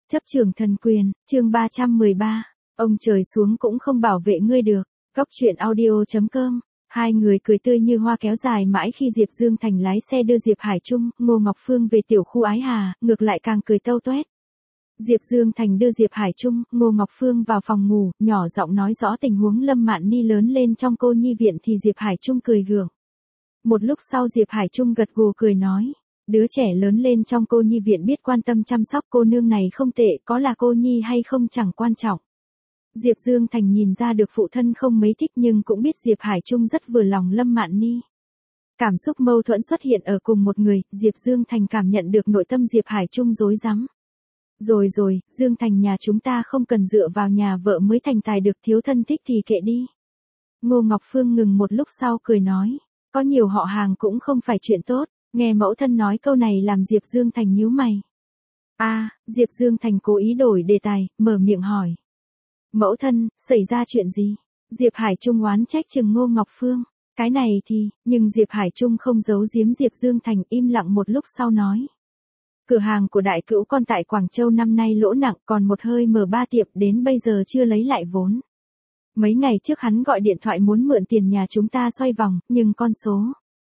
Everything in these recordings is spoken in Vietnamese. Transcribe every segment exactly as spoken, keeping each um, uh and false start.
Chấp trường thần quyền, chương ba trăm mười ba. Ông trời xuống cũng không bảo vệ ngươi được. Góc truyện audio chấm com. Hai người cười tươi như hoa kéo dài mãi khi Diệp Dương Thành lái xe đưa Diệp Hải Trung, Ngô Ngọc Phương về tiểu khu Ái Hà, ngược lại càng cười tâu toét. Diệp Dương Thành đưa Diệp Hải Trung, Ngô Ngọc Phương vào phòng ngủ, nhỏ giọng nói rõ tình huống Lâm Mạn Ni lớn lên trong cô nhi viện thì Diệp Hải Trung cười gượng. Một lúc sau Diệp Hải Trung gật gù cười nói. Đứa trẻ lớn lên trong cô nhi viện biết quan tâm chăm sóc cô nương này không tệ, có là cô nhi hay không chẳng quan trọng. Diệp Dương Thành nhìn ra được phụ thân không mấy thích nhưng cũng biết Diệp Hải Trung rất vừa lòng Lâm Mạn Ni. Cảm xúc mâu thuẫn xuất hiện ở cùng một người, Diệp Dương Thành cảm nhận được nội tâm Diệp Hải Trung rối rắm. Rồi rồi, Dương Thành nhà chúng ta không cần dựa vào nhà vợ mới thành tài được, thiếu thân thích thì kệ đi. Ngô Ngọc Phương ngừng một lúc sau cười nói, có nhiều họ hàng cũng không phải chuyện tốt. Nghe mẫu thân nói câu này làm Diệp Dương Thành nhíu mày. A, à, Diệp Dương Thành cố ý đổi đề tài, mở miệng hỏi. Mẫu thân, xảy ra chuyện gì? Diệp Hải Trung oán trách chừng Ngô Ngọc Phương. Cái này thì, nhưng Diệp Hải Trung không giấu giếm Diệp Dương Thành, im lặng một lúc sau nói. Cửa hàng của đại cữu con tại Quảng Châu năm nay lỗ nặng, còn một hơi mở ba tiệm đến bây giờ chưa lấy lại vốn. Mấy ngày trước hắn gọi điện thoại muốn mượn tiền nhà chúng ta xoay vòng, nhưng con số.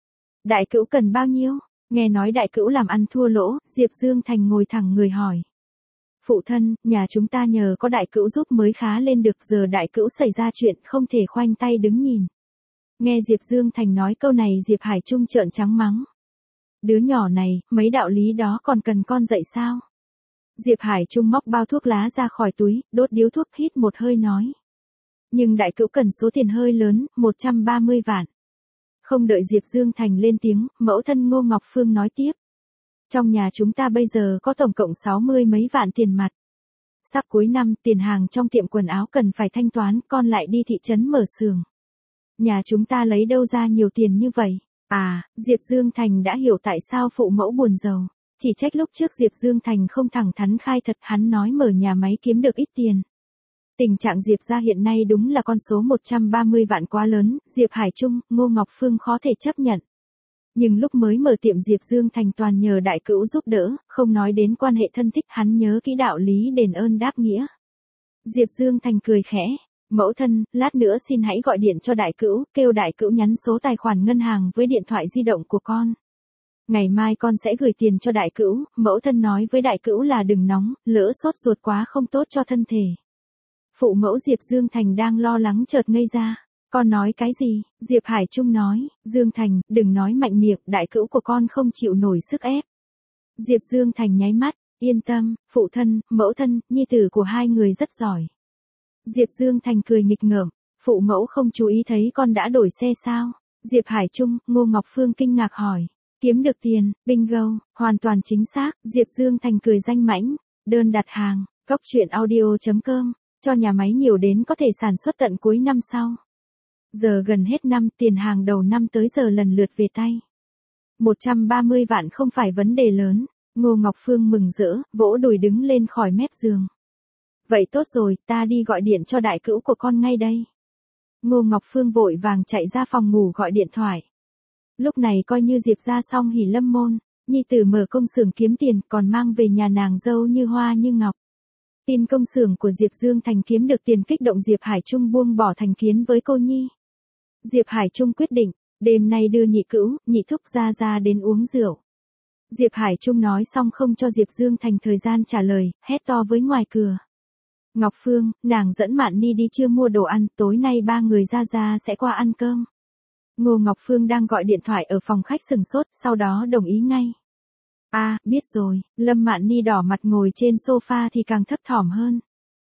Đại cữu cần bao nhiêu? Nghe nói đại cữu làm ăn thua lỗ, Diệp Dương Thành ngồi thẳng người hỏi. Phụ thân, nhà chúng ta nhờ có đại cữu giúp mới khá lên được, giờ đại cữu xảy ra chuyện không thể khoanh tay đứng nhìn. Nghe Diệp Dương Thành nói câu này Diệp Hải Trung trợn trắng mắng. Đứa nhỏ này, mấy đạo lý đó còn cần con dạy sao? Diệp Hải Trung móc bao thuốc lá ra khỏi túi, đốt điếu thuốc hít một hơi nói. Nhưng đại cữu cần số tiền hơi lớn, một trăm ba mươi vạn. Không đợi Diệp Dương Thành lên tiếng, mẫu thân Ngô Ngọc Phương nói tiếp. Trong nhà chúng ta bây giờ có tổng cộng sáu mươi mấy vạn tiền mặt. Sắp cuối năm, tiền hàng trong tiệm quần áo cần phải thanh toán, con lại đi thị trấn mở xưởng. Nhà chúng ta lấy đâu ra nhiều tiền như vậy? À, Diệp Dương Thành đã hiểu tại sao phụ mẫu buồn giàu. Chỉ trách lúc trước Diệp Dương Thành không thẳng thắn khai thật, hắn nói mở nhà máy kiếm được ít tiền. Tình trạng Diệp gia hiện nay đúng là con số một trăm ba mươi vạn quá lớn, Diệp Hải Trung, Ngô Ngọc Phương khó thể chấp nhận. Nhưng lúc mới mở tiệm Diệp Dương Thành toàn nhờ đại cữu giúp đỡ, không nói đến quan hệ thân thích, hắn nhớ kỹ đạo lý đền ơn đáp nghĩa. Diệp Dương Thành cười khẽ, mẫu thân, lát nữa xin hãy gọi điện cho đại cữu, kêu đại cữu nhắn số tài khoản ngân hàng với điện thoại di động của con. Ngày mai con sẽ gửi tiền cho đại cữu, mẫu thân nói với đại cữu là đừng nóng, lỡ sốt ruột quá không tốt cho thân thể. Phụ mẫu Diệp Dương Thành đang lo lắng chợt ngây ra. Con nói cái gì? Diệp Hải Trung nói, Dương Thành, đừng nói mạnh miệng, đại cữu của con không chịu nổi sức ép. Diệp Dương Thành nháy mắt, yên tâm, phụ thân, mẫu thân, nhi tử của hai người rất giỏi. Diệp Dương Thành cười nghịch ngợm, phụ mẫu không chú ý thấy con đã đổi xe sao? Diệp Hải Trung, Ngô Ngọc Phương kinh ngạc hỏi, kiếm được tiền, bingo, hoàn toàn chính xác, Diệp Dương Thành cười danh mãnh, đơn đặt hàng, góc truyện audio chấm com. Cho nhà máy nhiều đến có thể sản xuất tận cuối năm sau. Giờ gần hết năm, tiền hàng đầu năm tới giờ lần lượt về tay. một trăm ba mươi vạn không phải vấn đề lớn, Ngô Ngọc Phương mừng rỡ, vỗ đùi đứng lên khỏi mép giường. Vậy tốt rồi, ta đi gọi điện cho đại cữu của con ngay đây. Ngô Ngọc Phương vội vàng chạy ra phòng ngủ gọi điện thoại. Lúc này coi như Diệp ra xong hỉ lâm môn, nhi tử mở công xưởng kiếm tiền còn mang về nhà nàng dâu như hoa như ngọc. Tin công xưởng của Diệp Dương Thành kiếm được tiền kích động Diệp Hải Trung buông bỏ thành kiến với cô nhi. Diệp Hải Trung quyết định, đêm nay đưa nhị cữu, nhị thúc ra ra đến uống rượu. Diệp Hải Trung nói xong không cho Diệp Dương Thành thời gian trả lời, hét to với ngoài cửa. Ngọc Phương, nàng dẫn Mạn Ni đi chưa mua đồ ăn, tối nay ba người ra ra sẽ qua ăn cơm. Ngô Ngọc Phương đang gọi điện thoại ở phòng khách sừng sốt, sau đó đồng ý ngay. A, à, biết rồi, Lâm Mạn Ni đỏ mặt ngồi trên sofa thì càng thấp thỏm hơn.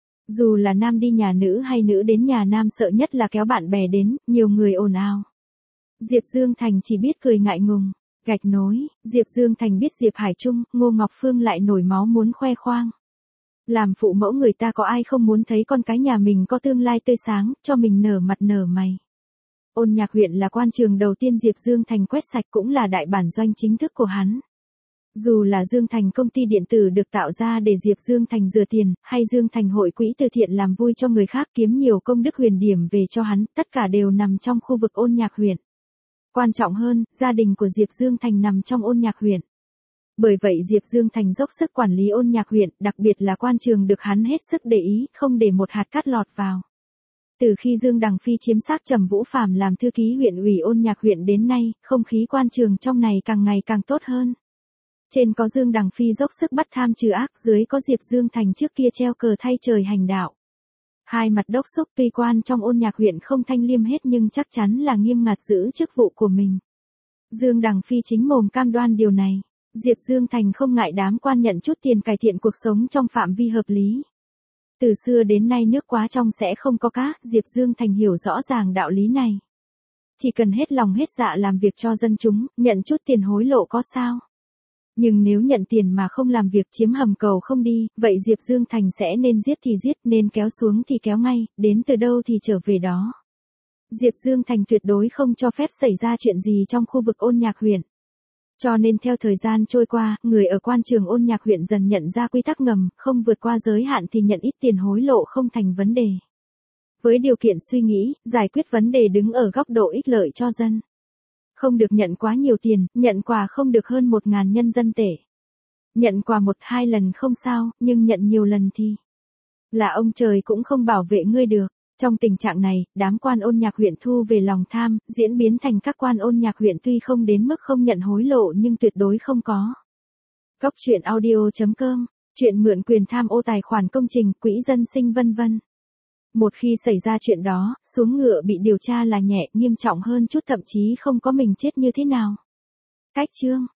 Dù là nam đi nhà nữ hay nữ đến nhà nam sợ nhất là kéo bạn bè đến, nhiều người ồn ào. Diệp Dương Thành chỉ biết cười ngại ngùng, gạch nối, Diệp Dương Thành biết Diệp Hải Trung, Ngô Ngọc Phương lại nổi máu muốn khoe khoang. Làm phụ mẫu người ta có ai không muốn thấy con cái nhà mình có tương lai tươi sáng, cho mình nở mặt nở mày. Ôn Nhạc huyện là quan trường đầu tiên Diệp Dương Thành quét sạch cũng là đại bản doanh chính thức của hắn. Dù là Dương Thành công ty điện tử được tạo ra để Diệp Dương Thành rửa tiền, hay Dương Thành hội quỹ từ thiện làm vui cho người khác kiếm nhiều công đức huyền điểm về cho hắn, tất cả đều nằm trong khu vực Ôn Nhạc huyện. Quan trọng hơn, gia đình của Diệp Dương Thành nằm trong Ôn Nhạc huyện. Bởi vậy Diệp Dương Thành dốc sức quản lý Ôn Nhạc huyện, đặc biệt là quan trường được hắn hết sức để ý, không để một hạt cát lọt vào. Từ khi Dương Đằng Phi chiếm xác Trầm Vũ Phàm làm thư ký huyện ủy Ôn Nhạc huyện đến nay, không khí quan trường trong này càng ngày càng tốt hơn. Trên có Dương Đằng Phi dốc sức bắt tham trừ ác, dưới có Diệp Dương Thành trước kia treo cờ thay trời hành đạo. Hai mặt đốc xúc tuy quan trong Ôn Nhạc huyện không thanh liêm hết nhưng chắc chắn là nghiêm ngặt giữ chức vụ của mình. Dương Đằng Phi chính mồm cam đoan điều này. Diệp Dương Thành không ngại đám quan nhận chút tiền cải thiện cuộc sống trong phạm vi hợp lý. Từ xưa đến nay nước quá trong sẽ không có cá, Diệp Dương Thành hiểu rõ ràng đạo lý này. Chỉ cần hết lòng hết dạ làm việc cho dân chúng, nhận chút tiền hối lộ có sao. Nhưng nếu nhận tiền mà không làm việc chiếm hầm cầu không đi, vậy Diệp Dương Thành sẽ nên giết thì giết, nên kéo xuống thì kéo ngay, đến từ đâu thì trở về đó. Diệp Dương Thành tuyệt đối không cho phép xảy ra chuyện gì trong khu vực Ôn Nhạc huyện. Cho nên theo thời gian trôi qua, người ở quan trường Ôn Nhạc huyện dần nhận ra quy tắc ngầm, không vượt qua giới hạn thì nhận ít tiền hối lộ không thành vấn đề. Với điều kiện suy nghĩ, giải quyết vấn đề đứng ở góc độ ích lợi cho dân. Không được nhận quá nhiều tiền, nhận quà không được hơn một ngàn nhân dân tệ. Nhận quà một hai lần không sao, nhưng nhận nhiều lần thì là ông trời cũng không bảo vệ ngươi được. Trong tình trạng này, đám quan Ôn Nhạc huyện thu về lòng tham, diễn biến thành các quan Ôn Nhạc huyện tuy không đến mức không nhận hối lộ nhưng tuyệt đối không có. Góc truyện audio chấm com, chuyện mượn quyền tham ô tài khoản công trình, quỹ dân sinh vân vân. Một khi xảy ra chuyện đó, xuống ngựa bị điều tra là nhẹ, nghiêm trọng hơn chút thậm chí không có mình chết như thế nào. Cách chương